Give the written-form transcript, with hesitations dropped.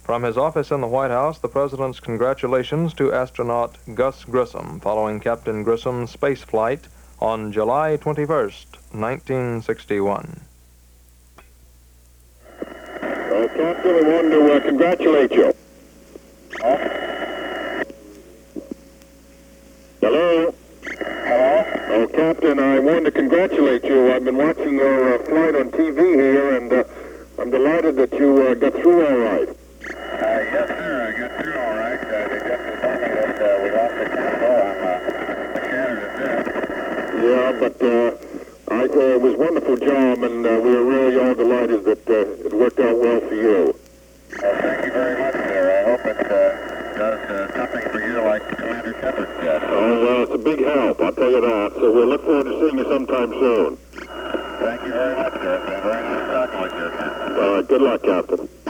From his office in the White House, the President's congratulations to astronaut Gus Grissom following Captain Grissom's space flight on July 21st, 1961. Captain, we wanted to congratulate you. Hello? Hello? Oh, Captain, I wanted to congratulate you. I've been watching your flight on TV here, and I'm delighted that you got through all right. Yes, sir. I got through all right. They just told me that we lost the control. I'm shattered at best. Yeah, but it was a wonderful job, and we were really all delighted that it worked out well for you. Well, thank you very much, sir. I hope it does something for you like Commander Shepard did. Oh, well, it's a big help, I'll tell you that. So we'll look forward to seeing you sometime soon. Thank you very much, sir. It's been very nice talking with you again. All right, good luck, Captain.